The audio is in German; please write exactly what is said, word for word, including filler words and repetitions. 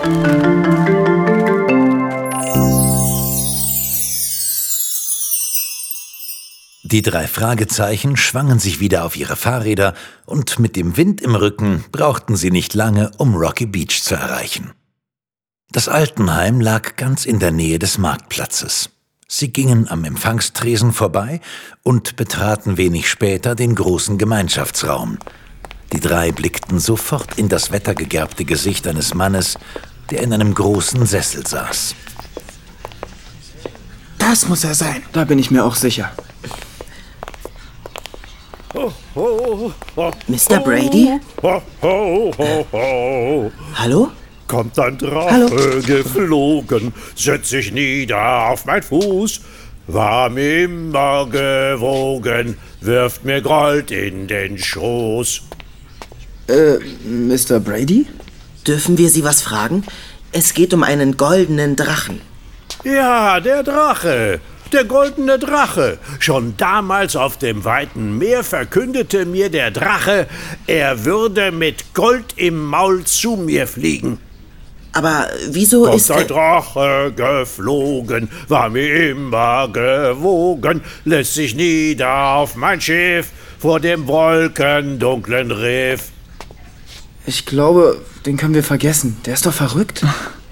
Die drei Fragezeichen schwangen sich wieder auf ihre Fahrräder und mit dem Wind im Rücken brauchten sie nicht lange, um Rocky Beach zu erreichen. Das Altenheim lag ganz in der Nähe des Marktplatzes. Sie gingen am Empfangstresen vorbei und betraten wenig später den großen Gemeinschaftsraum. Die drei blickten sofort in das wettergegerbte Gesicht eines Mannes, der in einem großen Sessel saß. Das muss er sein. Da bin ich mir auch sicher. Mister Brady? Hallo? Kommt ein Drache Hallo? geflogen, setzt sich nieder auf mein Fuß, warm immer gewogen, wirft mir Gold in den Schoß. Äh, Mister Brady? Dürfen wir Sie was fragen? Es geht um einen goldenen Drachen. Ja, der Drache, der goldene Drache. Schon damals auf dem weiten Meer verkündete mir der Drache, er würde mit Gold im Maul zu mir fliegen. Aber wieso Kommt ist ein er... Drache geflogen, war mir immer gewogen, lässt sich nieder auf mein Schiff vor dem wolkendunklen Riff. Ich glaube, den können wir vergessen. Der ist doch verrückt.